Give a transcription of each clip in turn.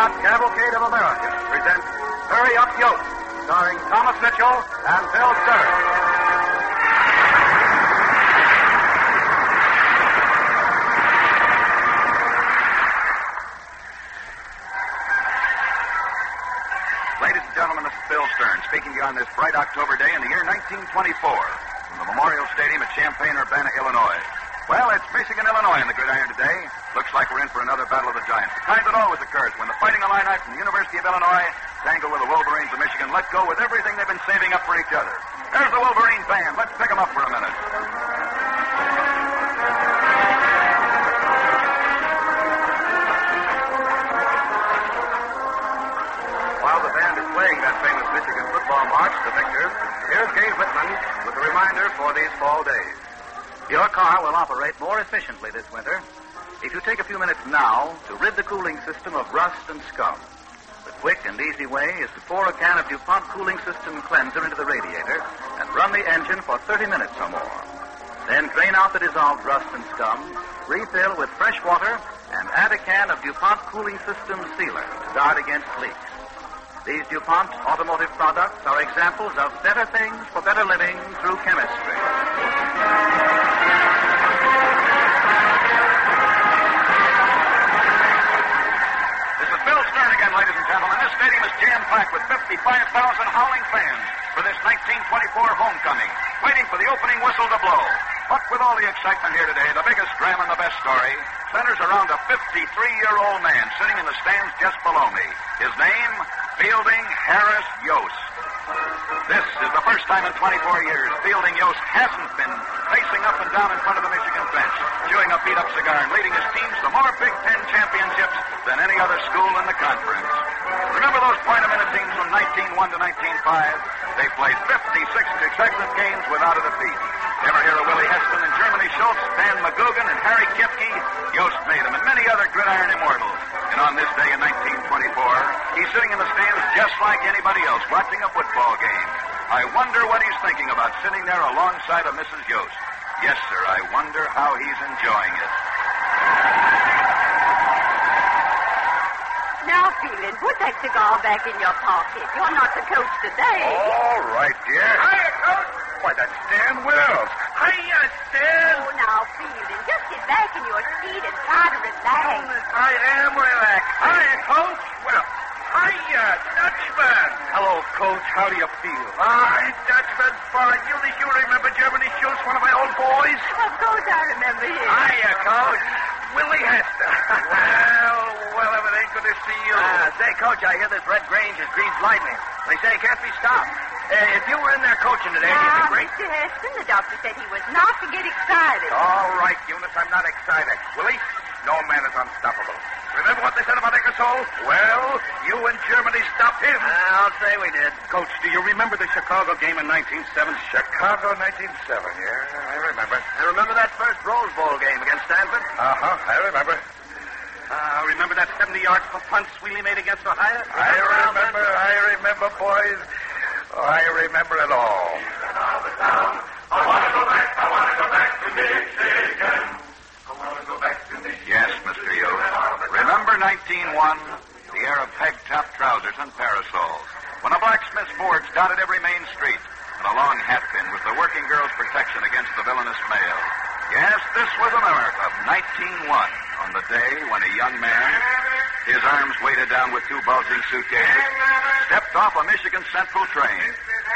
Paramount Cavalcade of America presents Hurry Up Yost, starring Thomas Mitchell and Bill Stern. Ladies and gentlemen, this is Bill Stern speaking to you on this bright October day in the year 1924 from the Memorial Stadium at Champaign-Urbana, Illinois. Well, it's Michigan-Illinois in the gridiron today. Looks like we're in for another battle of the giants. The kind that always occurs when the Fighting Illini from the University of Illinois tangle with the Wolverines of Michigan, let go with everything they've been saving up for each other. There's the Wolverine band. Let's pick them up for a minute. While the band is playing that famous Michigan football march, The Victors, here's Gabe Whitman with a reminder for these fall days. Your car will operate more efficiently this winter if you take a few minutes now to rid the cooling system of rust and scum. The quick and easy way is to pour a can of DuPont Cooling System Cleanser into the radiator and run the engine for 30 minutes or more. Then drain out the dissolved rust and scum, refill with fresh water, and add a can of DuPont Cooling System Sealer to guard against leaks. These DuPont automotive products are examples of better things for better living through chemistry. This is Bill Stern again, ladies and gentlemen. This stadium is jam-packed with 55,000 howling fans for this 1924 homecoming, waiting for the opening whistle to blow. But with all the excitement here today, the biggest drama and the best story centers around a 53-year-old man sitting in the stands just below me. His name, Fielding Harris Yost. This is the first time in 24 years Fielding Yost hasn't been pacing up and down in front of the Michigan bench, chewing a beat-up cigar and leading his teams to more Big Ten championships than any other school in the conference. Remember those point-a-minute teams from 1901 to 1905? They played 56 consecutive games without a defeat. Ever hear of Willie Heston and Germany Schultz, Dan McGugan, and Harry Kipke? Yost made them, and many other gridiron immortals. And on this day in 1924, he's sitting in the stands just like anybody else, watching a football game. I wonder what he's thinking about sitting there alongside of Mrs. Yost. Yes, sir, I wonder how he's enjoying it. Now, Phelan, put that cigar back in your pocket. You're not the coach today. All right, dear. Hiya, Coach. Why, that's Stan Wells. Hiya, Stan. Oh, now, Phelan, just get back in your seat and try to relax. I am relaxed. Hiya, Coach. Well, hiya, Dutchman. Hello, Coach. How do you feel? Dutchman, fine. You remember Germany Schultz, one of my old boys? Of course I remember him. Hiya, Coach. Willie Hester. well, everything good to see you. Say, Coach, I hear this Red Grange is Greaves Lightning. They say it can't be stopped. If you were in there coaching today, you'd Now, be great. Mr. Heston, the doctor said he was not to get excited. All right, Eunice, I'm not excited. Willie, no man is unstoppable. Remember what they said about Ingersoll? Well, you and Germany stopped him. I'll say we did. Coach, do you remember the Chicago game in 1907? Chicago, 1907, yeah, I remember. And remember that first Rose Bowl game against Stanford? I remember. Remember that 70-yard punt Sweely made against Ohio? I remember, boys. I remember it all. I want to go back to Michigan. I want to go back to Michigan. Yes, Mr. Yost. Remember 1901? The era of peg-top trousers and parasols. When a blacksmith's forge dotted every main street, and a long hat pin was the working girl's protection against the villainous male. Yes, this was America of 1901, on the day when a young man, his arms weighted down with two bulging suitcases, stepped off a Michigan Central train.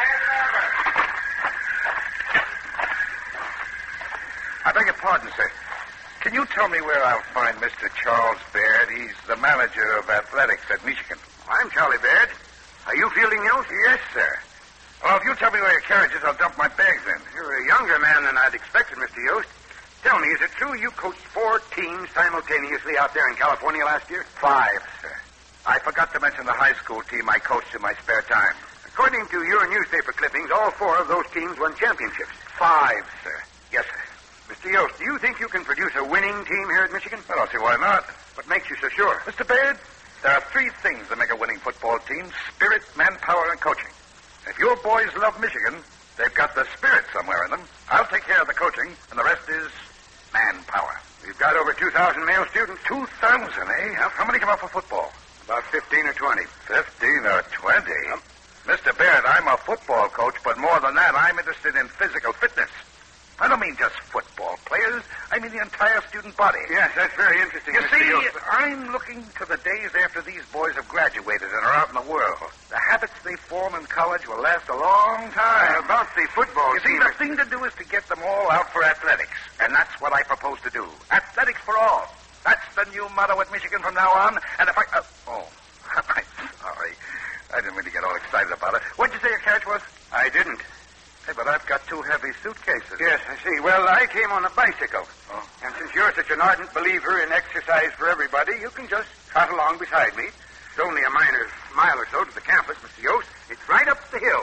I beg your pardon, sir. Can you tell me where I'll find Mr. Charles Baird? He's the manager of athletics at Michigan. I'm Charlie Baird. Are you Fielding Yost? Yes, sir. Well, if you tell me where your carriage is, I'll dump my bags in. You're a younger man than I'd expected, Mr. Yost. Tell me, is it true you coached 4 teams simultaneously out there in California last year? 5, sir. I forgot to mention the high school team I coached in my spare time. According to your newspaper clippings, all 4 of those teams won championships. 5, sir. Yes, sir. Mr. Yost, do you think you can produce a winning team here at Michigan? I don't see why not. What makes you so sure? Mr. Baird, there are 3 things that make a winning football team: spirit, manpower, and coaching. If your boys love Michigan, they've got the spirit somewhere in them. I'll take care of the coaching, and the rest is manpower. We've got over 2,000 male students. 2,000, eh? How many come out for football? About 15 or 20. 15 or 20? Yep. Mr. Baird, I'm a football coach, but more than that, I'm interested in physical fitness. I don't mean just football players. I mean the entire student body. Yes, that's very interesting. You see, I'm looking to the days after these boys have graduated and are out in the world. The habits they form in college will last a long time. About the football You see, the thing to do is to get them all out for athletics. And that's what I propose to do. Athletics for all. That's the new motto at Michigan from now on. And if I... I'm sorry. I didn't really get all excited about it. What'd you say your catch was? I didn't. Hey, but I've got 2 heavy suitcases. Yes, I see. Well, I came on a bicycle. Oh. And since you're such an ardent believer in exercise for everybody, you can just trot along beside me. It's only a mile or so to the campus, Mr. Yost. It's right up the hill.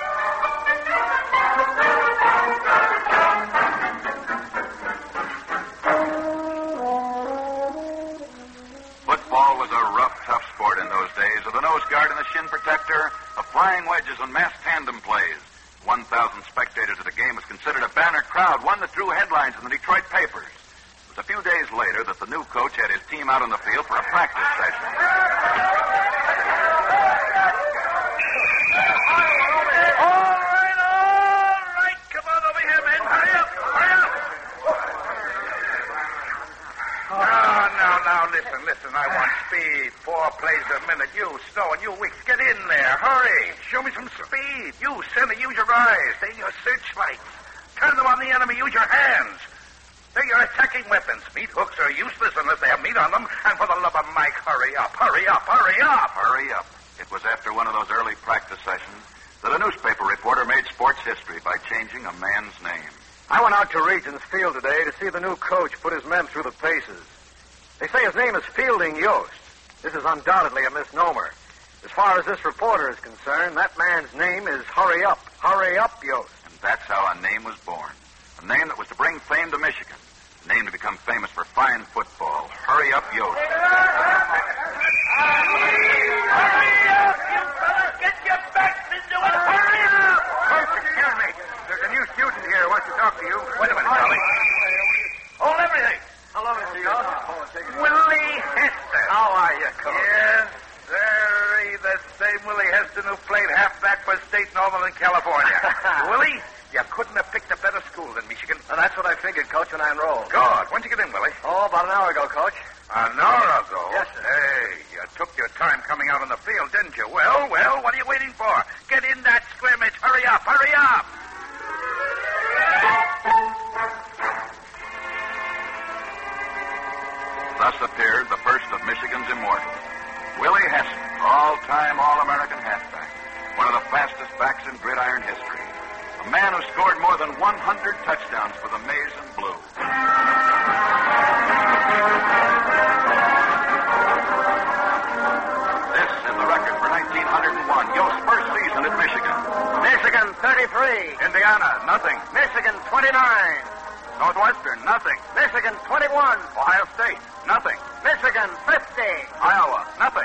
Football was a rough, tough sport in those days, with a nose guard and a shin protector, of flying wedges and massed tandem plays. 1,000 spectators at a game was considered a banner crowd, one that drew headlines in the Detroit papers. It was a few days later that the new coach had his team out on the field for a practice session. All right. Come on over here, men. Hurry up. Now, listen. I want speed. 4 plays a minute. You, Snow, and you, Wicks, get in there. Hurry. Show me some speed. You, Center, use your eyes. They're your searchlights. Turn them on the enemy. Use your hands. They're your attacking weapons. Meat hooks are useless unless they have meat on them. And for the love of Mike, hurry up. Hurry up. It was after one of those early practice sessions that a newspaper reporter made sports history by changing a man's name. I went out to Regents Field today to see the new coach put his men through the paces. They say his name is Fielding Yost. This is undoubtedly a misnomer. As far as this reporter is concerned, that man's name is Hurry Up Yost. And that's how a name was born. A name that was to bring fame to Michigan. A name to become famous for fine football. Hurry Up Yost. Hurry up, you fellas. Get your backs into it. Hurry up. Coach, excuse me. There's a new student here who wants to talk to you. Wait a minute, Charlie. Hold everything. Hello, Mr. Yost. Willie Heston. How are you, Coach? Yes, sir. The same Willie Heston who played halfback for State Northern California. Willie, you couldn't have picked a better school than Michigan. Well, that's what I figured, Coach, when I enrolled. Good. When'd you get in, Willie? Oh, about an hour ago, Coach. An hour ago? Yes, sir. Hey, you took your time coming out on the field, didn't you? Well, what are you waiting for? Get in that scrimmage. Hurry up. Thus appeared the first of Michigan's immortals, Willie Heston, all-time All-American halfback, one of the fastest backs in gridiron history, a man who scored more than 100 touchdowns for the Maize and Blue. This is the record for 1901, Yost's first season at Michigan. Michigan 33. Indiana, nothing. Michigan 29. Northwestern, nothing. Michigan 21. Ohio State, nothing. Michigan 50. Iowa, nothing.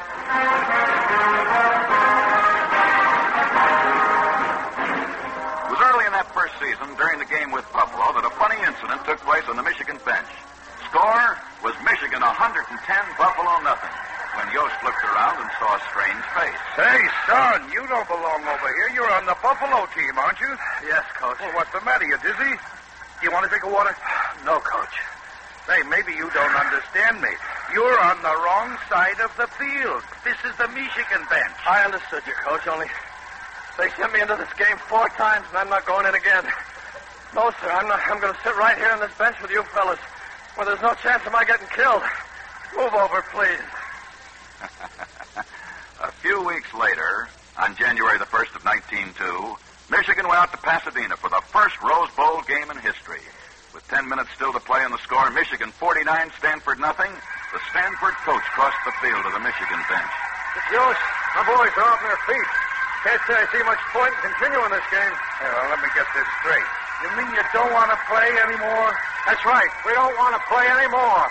It was early in that first season, during the game with Buffalo, that a funny incident took place on the Michigan bench. Score was Michigan 110, Buffalo nothing. When Yost looked around and saw a strange face. Hey, son, you don't belong over here. You're on the Buffalo team, aren't you? Yes, Coach. Well, what's the matter? You dizzy? You want a drink of water? No, Coach. Say, maybe you don't understand me. You're on the wrong side of the field. This is the Michigan bench. I understood you, Coach, only they sent me into this game 4 times, and I'm not going in again. No, sir, I'm going to sit right here on this bench with you fellas, where there's no chance of my getting killed. Move over, please. A few weeks later, on January the 1st of 1902, Michigan went out to Pasadena for the first Rose Bowl game in history. With 10 minutes still to play on the score, Michigan 49, Stanford nothing, the Stanford coach crossed the field to the Michigan bench. It's Yost. My boys are off their feet. Can't say I see much point in continuing this game. Well, let me get this straight. You mean you don't want to play anymore? That's right. We don't want to play anymore.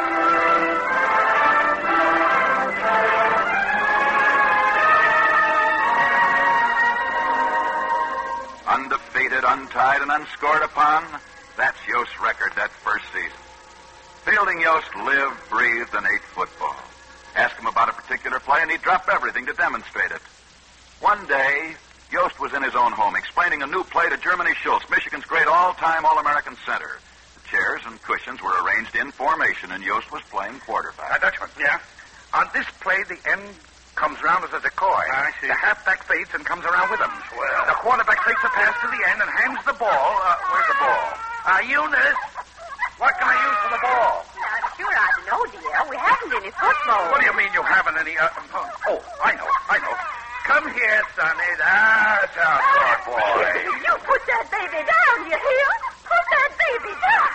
Undefeated, untied, and unscored upon, that's Yost's record that first season. Fielding Yost lived, breathed, and ate football. Ask him about a particular play, and he'd drop everything to demonstrate it. One day, Yost was in his own home explaining a new play to Germany Schultz, Michigan's great all-time All-American center. The chairs and cushions were arranged in formation, and Yost was playing quarterback. Dutchman. Yeah? On this play, the end comes round as a decoy. I see. The halfback fades and comes around with him. Well. The quarterback takes a pass to the end and hands the ball. Where's the ball? Eunice, what can I use for the ball? I'm sure I know, dear. We haven't any football. What do you mean you haven't any? I know. Come here, Sonny. That's our good boy. You put that baby down, you hear? Put that baby down.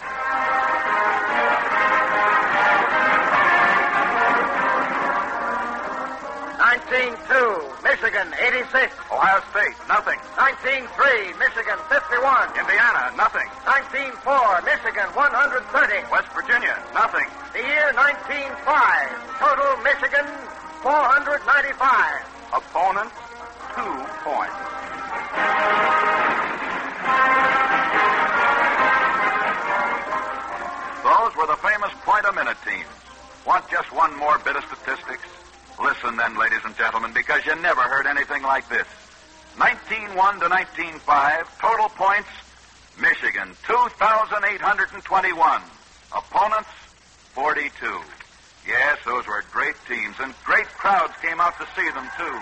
19-2, Michigan 86. Ohio State, nothing. 19-3, Michigan 51. Indiana, nothing. 19-4, Michigan 130. West Virginia, nothing. The year 1905, total Michigan 495. Opponent, 2 points. Those were the famous point-a-minute teams. Want just one more bit of statistics? Listen then, ladies and gentlemen, because you never heard anything like this. 19-1 to 19-5, total points, Michigan, 2,821. Opponents, 42. Yes, those were great teams, and great crowds came out to see them, too.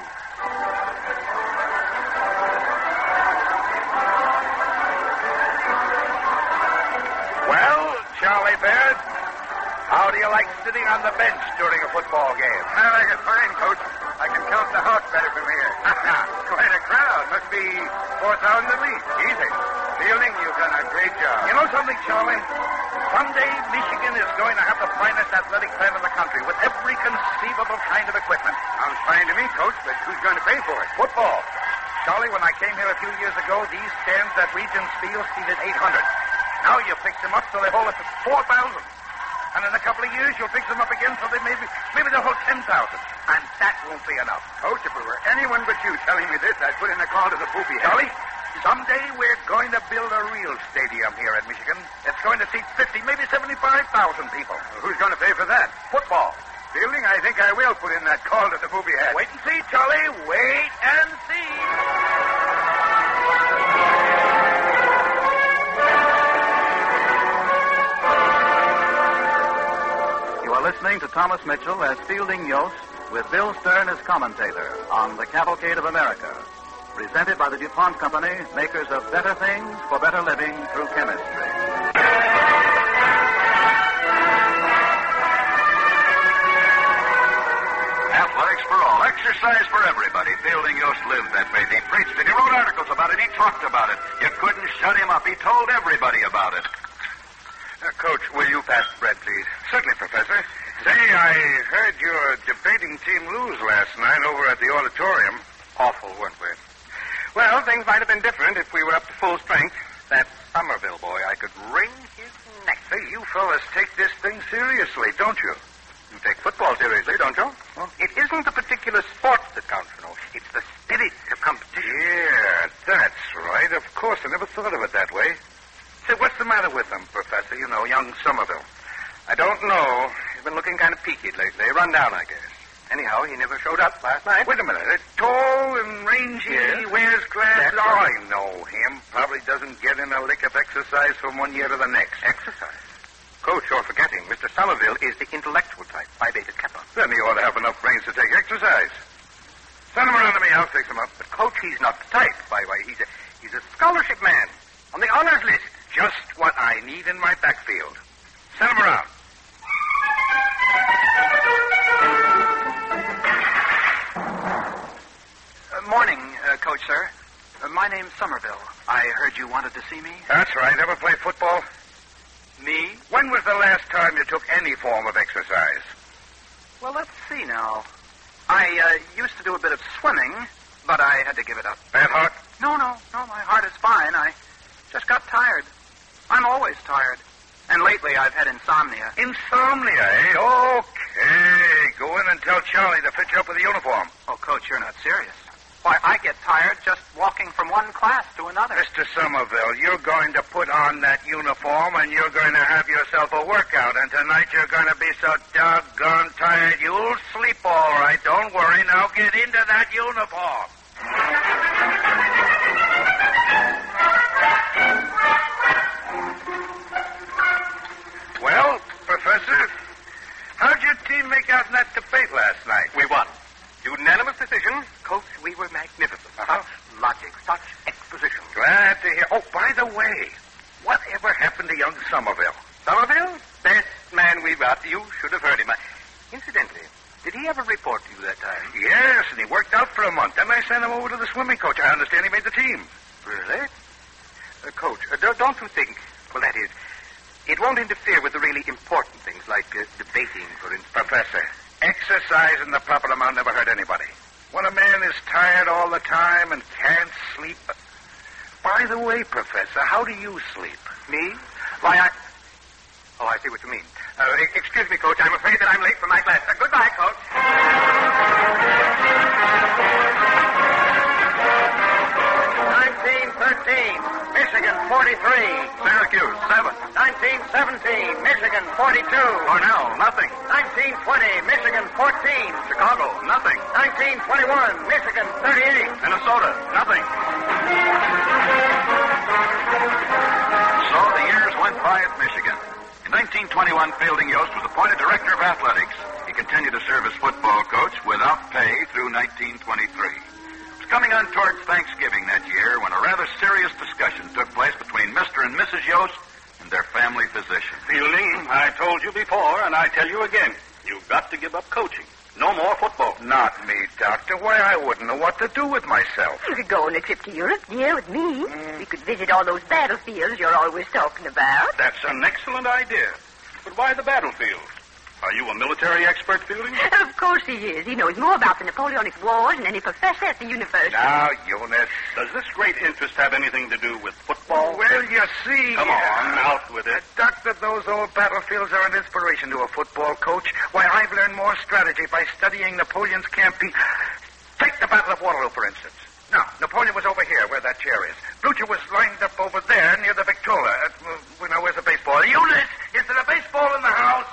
Well, Charlie Baird, how do you like sitting on the bench during a football game? I like it fine, Coach. I can count the house better from here. Quite a crowd. Must be 4,000 at least. Easy. Fielding, you've done a great job. You know something, Charlie? Someday Michigan is going to have the finest athletic plant in the country with every conceivable kind of equipment. Sounds fine to me, Coach, but who's going to pay for it? Football. Charlie, when I came here a few years ago, these stands at Regents Field seated 800. Now you fix them up so they hold up to 4,000. And in a couple of years, you'll fix them up again so they maybe they'll hold 10,000. And that won't be enough. Coach, if it were anyone but you telling me this, I'd put in a call to the poopy head. Charlie, someday we're going to build a real stadium here in Michigan. It's going to seat 50, maybe 75,000 people. Who's going to pay for that? Football. Fielding, I think I will put in that call to the poopy head. Wait and see, Charlie. Wait and see. You are listening to Thomas Mitchell as Fielding Yost with Bill Stern as commentator on The Cavalcade of America. Presented by the DuPont Company, makers of better things for better living through chemistry. Athletics for all, exercise for everybody. Fielding Yost lived that way. He preached it. He wrote articles about it. He talked about it. You couldn't shut him up. He told everybody about it. Coach, will you pass the bread, please? Certainly, Professor. Say, I heard your debating team lose last night over at the auditorium. Awful, weren't we? Well, things might have been different if we were up to full strength. That Somerville boy, I could wring his neck. Say, you fellas take this thing seriously, don't you? You take football seriously, don't you? Well, it isn't the particular sports that counts, you know. It's the spirit of competition. Yeah, that's right. Of course, I never thought of it that way. Say, what's the matter with him, Professor? You know, young Somerville. I don't know. He's been looking kind of peaked lately. Run down, I guess. Anyhow, he never showed up last night. Wait a minute. Tall and rangy, Yes. wears glasses. That's Oh, right. I know him. Probably doesn't get in a lick of exercise from one year to the next. Exercise. Coach, you're forgetting. Mr. Somerville is the intellectual type. Phi Beta Kappa. Then he ought to have enough brains to take exercise. Send him around to me. I'll fix him up. But, Coach, he's not the type. By the way, he's a scholarship man on the honors list. Just what I need in my backfield. Send him around. Morning, Coach, sir. My name's Somerville. I heard you wanted to see me. That's right. Ever play football? Me? When was the last time you took any form of exercise? Well, let's see now. I used to do a bit of swimming, but I had to give it up. Bad heart? No, my heart is fine. I just got tired. I'm always tired. And lately I've had insomnia. Insomnia, eh? Okay. Go in and tell Charlie to fit you up with a uniform. Oh, Coach, you're not serious. Why, I get tired just walking from one class to another. Mr. Somerville, you're going to put on that uniform and you're going to have yourself a workout. And tonight you're going to be so doggone tired you'll sleep all right. Don't worry. Now get into that uniform. Well, Professor, how'd your team make out in that debate last night? We won. Unanimous decision. Coach, we were magnificent. Such logic, such exposition. Glad to hear. Oh, by the way, whatever happened to young Somerville? Somerville, best man we've got. You should have heard him. Incidentally, did he ever report to you that time? Yes, and he worked out for a month. Then I sent him over to the swimming coach. I understand he made the team. Really? Coach, don't you think, well, that is, it won't interfere with the really important things like debating, for instance? Professor, exercise in the proper amount never hurt anybody. When a man is tired all the time and can't sleep... By the way, Professor, how do you sleep? Me? Why, Oh, I see what you mean. Excuse me, Coach. I'm afraid that I'm late for my class. Goodbye, Coach. 1913, Michigan 43. Syracuse, 7. 1917, Michigan 42. Cornell, nothing. 1920, Michigan 14. Chicago, nothing. 1921, Michigan 38. Minnesota, nothing. So the years went by at Michigan. In 1921, Fielding Yost was appointed director of athletics. He continued to serve as football coach without pay through 1923. It was coming on towards Thanksgiving that year when a rather serious discussion took place between Mr. and Mrs. Yost and their family physician. Fielding, I told you before, and I tell you again, you've got to give up coaching. No more football. Not me, Doctor. Why, I wouldn't know what to do with myself. You could go on a trip to Europe, dear, with me. We could visit all those battlefields you're always talking about. That's an excellent idea. But why the battlefield? Are you a military expert, Fielding? Of course he is. He knows more about the Napoleonic Wars than any professor at the university. Now, Eunice. Does this great interest have anything to do with football? Well, you see... Come on, out with it. Doctor, those old battlefields are an inspiration to a football coach. Why, I've learned more strategy by studying Napoleon's campaign. Take the Battle of Waterloo, for instance. Now, Napoleon was over here, where that chair is. Blucher was lined up over there near the Victrola. Now, where's the baseball? Eunice, is there a baseball in the house?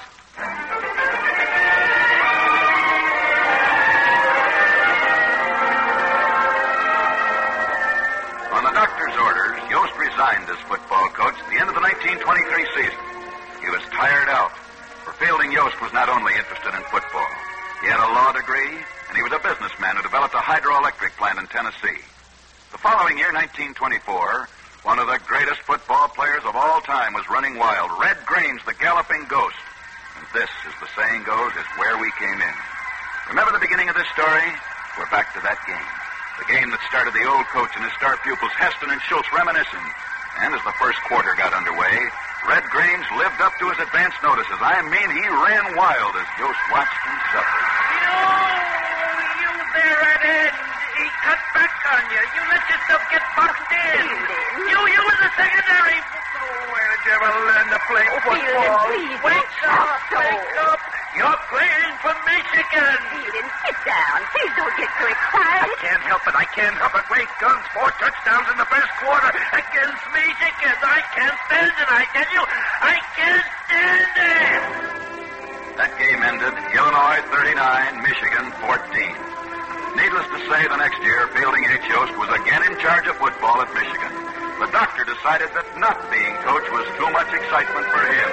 On the doctor's orders, Yost resigned as football coach at the end of the 1923 season. He was tired out, for Fielding Yost was not only interested in football. He had a law degree, and he was a businessman who developed a hydroelectric plant in Tennessee. The following year, 1924, one of the greatest football players of all time was running wild. Red Grange, the galloping ghost. And this, as the saying goes, is where we came in. Remember the beginning of this story? We're back to that game. The game that started the old coach and his star pupils Heston and Schultz reminiscing. And as the first quarter got underway, Red Grange lived up to his advance notices. I mean, he ran wild as Yost watched and suffered. You there, Redhead. He cut back on you. You let yourself get boxed in. You were the secondary. Where did you ever learn to play football? Please, Wake up. You're playing for Michigan. Fielding, sit down. Please don't get so excited. I can't help it. Great guns, 4 touchdowns in the first quarter. Against Michigan. I can't stand it, I tell you. I can't stand it. That game ended, Illinois 39, Michigan 14. Needless to say, the next year, Fielding H. Yost was again in charge of football at Michigan. The doctor decided that not being coach was too much excitement for him.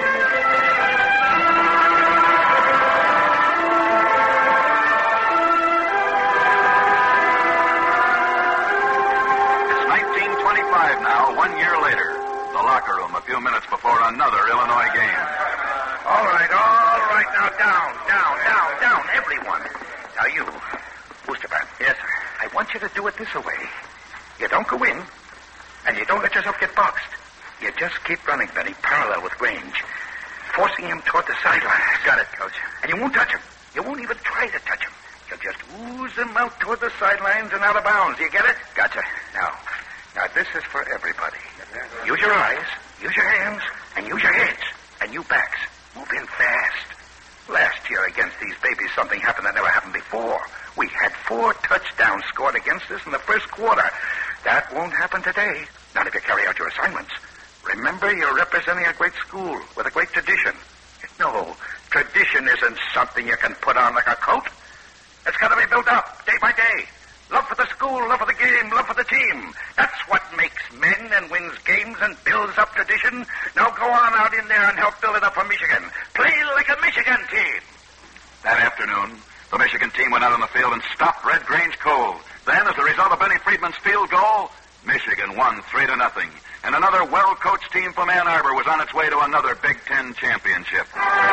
It's 1925 now, 1 year later. The locker room a few minutes before another Illinois game. All right. Now, down, everyone. Now, you, Boosterman. Yes, sir. I want you to do it this way. You don't go in, and you don't let yourself get boxed. You just keep running, Benny, parallel with Grange, forcing him toward the sidelines. Got it, Coach. And you won't touch him. You won't even try to touch him. You'll just ooze him out toward the sidelines and out of bounds. You get it? Gotcha. Now, this is for everybody. Use your eyes, use your hands, and use your heads, and you backs. Move in fast. Last year against these babies, something happened that never happened before. We had 4 touchdowns scored against us in the first quarter. That won't happen today, not if you carry out your assignments. Remember, you're representing a great school with a great tradition. No, tradition isn't something you can put on like a coat. It's got to be built up day by day. Love for the school, love for the game, love for the team. That's what makes men and wins games and builds up tradition. Now go on out in there and help build it up for Michigan. Play like a Michigan team. That afternoon, the Michigan team went out on the field and stopped Red Grange cold. Then, as a result of Benny Friedman's field goal, Michigan won 3-0. And another well-coached team from Ann Arbor was on its way to another Big Ten championship.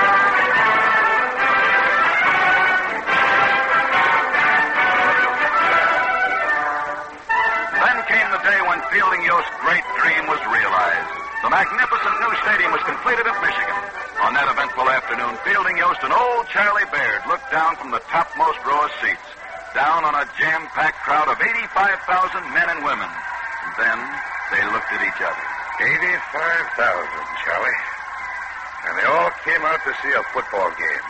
Then came the day when Fielding Yost's great dream was realized. The magnificent new stadium was completed at Michigan. On that eventful afternoon, Fielding Yost and old Charlie Baird looked down from the topmost row of seats, down on a jam-packed crowd of 85,000 men and women. And then they looked at each other. 85,000, Charlie. And they all came out to see a football game.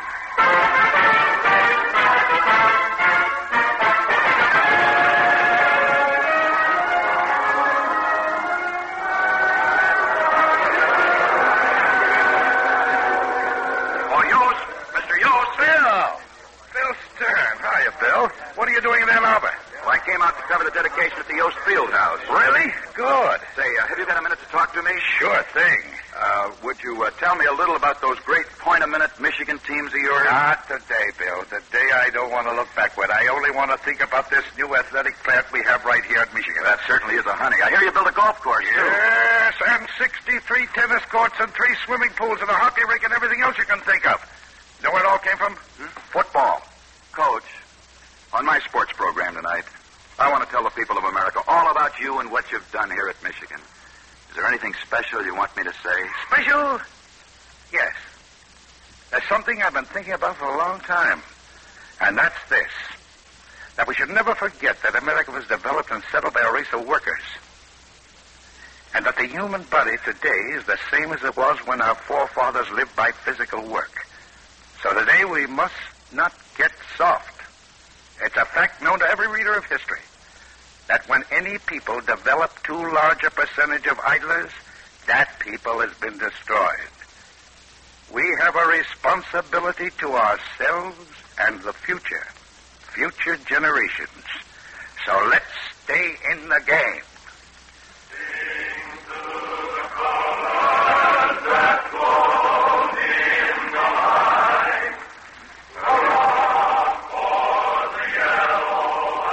Oh, Yost, Mr. Yost. Bill Stern. Hiya, Bill. What are you doing in Ann Arbor? Well, I came out to cover the dedication at the Yost Field House. Really? Good. Say, have you got a minute to talk to me? Sure thing. Would you tell me a little about those great point-a-minute Michigan teams of yours? Not today, Bill. Today I don't want to look backward. I only want to think about this new athletic plant we have right here at Michigan. That certainly is a honey. I hear you built a golf course, too. Yes, and 63 tennis courts and 3 swimming pools and a hockey rink and everything else you can think of. You know where it all came from? Football. Coach, on my sports program tonight, I want to tell the people of America all about you and what you've done here at Michigan. Is there anything special you want me to say? Special? Yes. There's something I've been thinking about for a long time. And that's this. That we should never forget that America was developed and settled by a race of workers. And that the human body today is the same as it was when our forefathers lived by physical work. So today we must not get soft. It's a fact known to every reader of history that when any people develop too large a percentage of idlers, that people has been destroyed. We have a responsibility to ourselves and the future generations. So let's stay in the game. Sing to the colors that glowed in the light. Hurrah for the yellow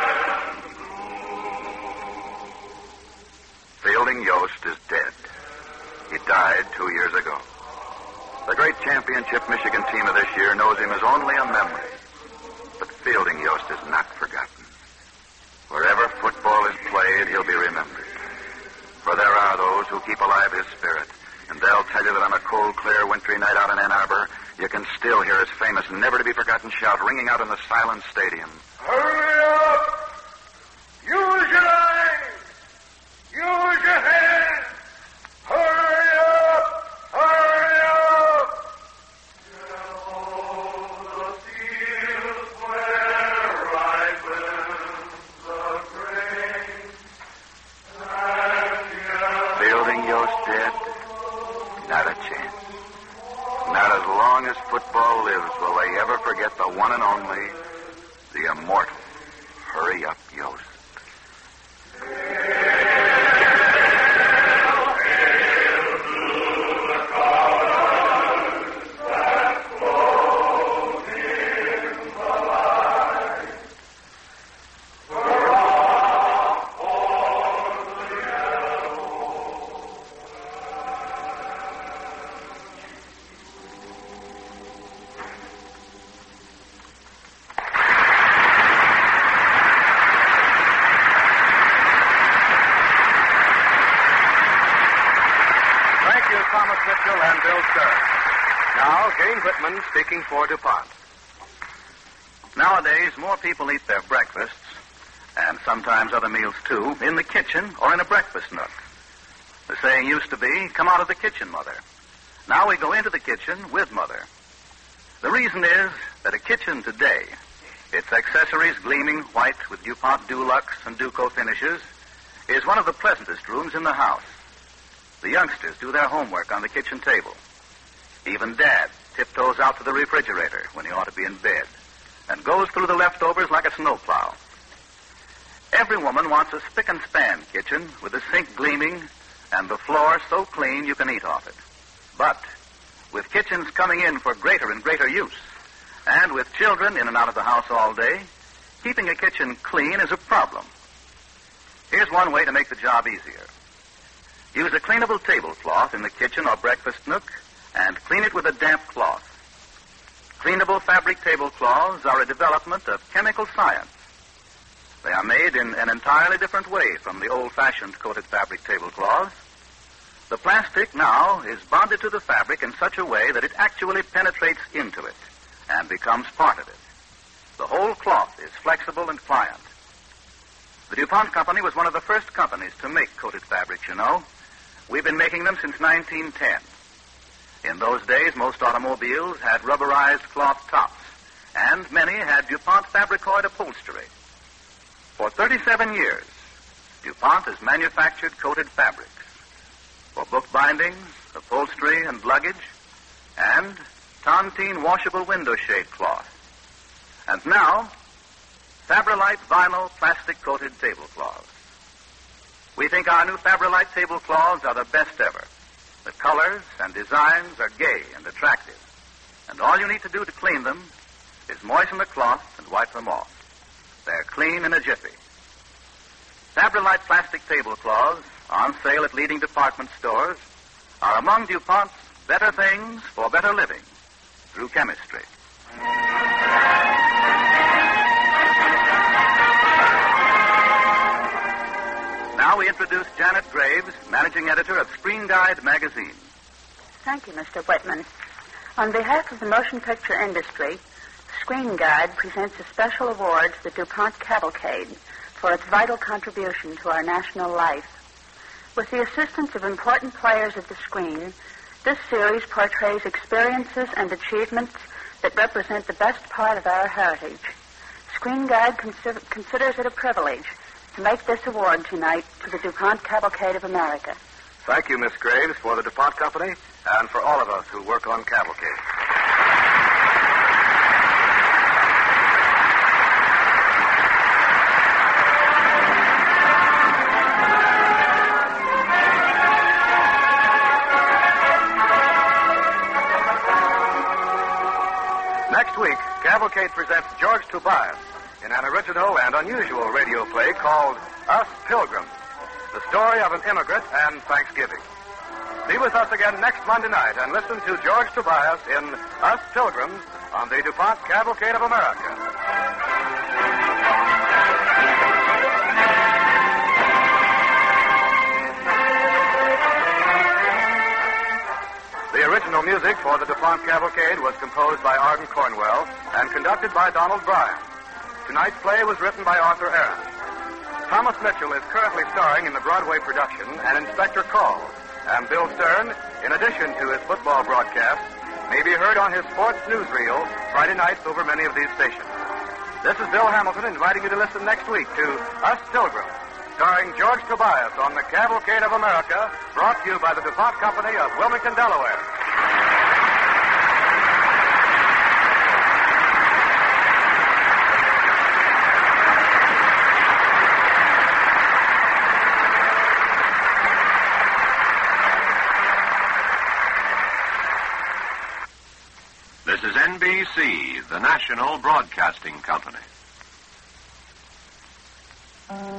and blue. Fielding Yost is dead. He died 2 years ago. The great championship Michigan team of this year knows him as only a memory. But Fielding Yost is not forgotten. Wherever football is played, he'll be remembered. For there are those who keep alive his spirit, and they'll tell you that on a cold, clear, wintry night out in Ann Arbor, you can still hear his famous, never-to-be-forgotten shout ringing out in the silent stadium. Hurry up! Use your eyes! Use your hands! Hurry up! Hurry up! The fields where ripens the grain, and yet Fielding Yost dead? Not a chance. Not as long as football lives will they ever forget the one and only, the immortal, Hurry Up Yost. Thomas Mitchell and Bill Stern. Now, Jane Whitman speaking for DuPont. Nowadays, more people eat their breakfasts, and sometimes other meals too, in the kitchen or in a breakfast nook. The saying used to be, come out of the kitchen, Mother. Now we go into the kitchen with Mother. The reason is that a kitchen today its accessories gleaming white with DuPont Dulux and Duco finishes, is one of the pleasantest rooms in the house. The youngsters do their homework on the kitchen table. Even Dad tiptoes out to the refrigerator when he ought to be in bed and goes through the leftovers like a snowplow. Every woman wants a spick-and-span kitchen with the sink gleaming and the floor so clean you can eat off it. But with kitchens coming in for greater and greater use, and with children in and out of the house all day, keeping a kitchen clean is a problem. Here's one way to make the job easier. Use a cleanable tablecloth in the kitchen or breakfast nook and clean it with a damp cloth. Cleanable fabric tablecloths are a development of chemical science. They are made in an entirely different way from the old-fashioned coated fabric tablecloths. The plastic now is bonded to the fabric in such a way that it actually penetrates into it and becomes part of it. The whole cloth is flexible and pliant. The DuPont Company was one of the first companies to make coated fabrics, you know. We've been making them since 1910. In those days, most automobiles had rubberized cloth tops, and many had DuPont Fabricoid upholstery. For 37 years, DuPont has manufactured coated fabrics for book bindings, upholstery and luggage, and tontine washable window shade cloth. And now, Fabrilite vinyl plastic-coated tablecloths. We think our new Fabrilite tablecloths are the best ever. The colors and designs are gay and attractive. And all you need to do to clean them is moisten the cloth and wipe them off. They're clean in a jiffy. Fabrilite plastic tablecloths, on sale at leading department stores, are among DuPont's better things for better living through chemistry. Now we introduce Janet Graves, managing editor of Screen Guide magazine. Thank you, Mr. Whitman. On behalf of the motion picture industry, Screen Guide presents a special award to the DuPont Cavalcade for its vital contribution to our national life. With the assistance of important players of the screen, this series portrays experiences and achievements that represent the best part of our heritage. Screen Guide considers it a privilege to make this award tonight to the DuPont Cavalcade of America. Thank you, Miss Graves, for the DuPont Company and for all of us who work on Cavalcade. Next week, Cavalcade presents George Tobias in an original and unusual radio play called Us Pilgrims, the story of an immigrant and Thanksgiving. Be with us again next Monday night and listen to George Tobias in Us Pilgrims on the DuPont Cavalcade of America. The original music for the DuPont Cavalcade was composed by Arden Cornwell and conducted by Donald Bryan. Tonight's play was written by Arthur Aaron. Thomas Mitchell is currently starring in the Broadway production, An Inspector Calls, and Bill Stern, in addition to his football broadcast, may be heard on his sports newsreel Friday nights over many of these stations. This is Bill Hamilton inviting you to listen next week to Us Pilgrims, starring George Tobias on the Cavalcade of America, brought to you by the DuPont Company of Wilmington, Delaware. This is NBC, the national broadcasting company.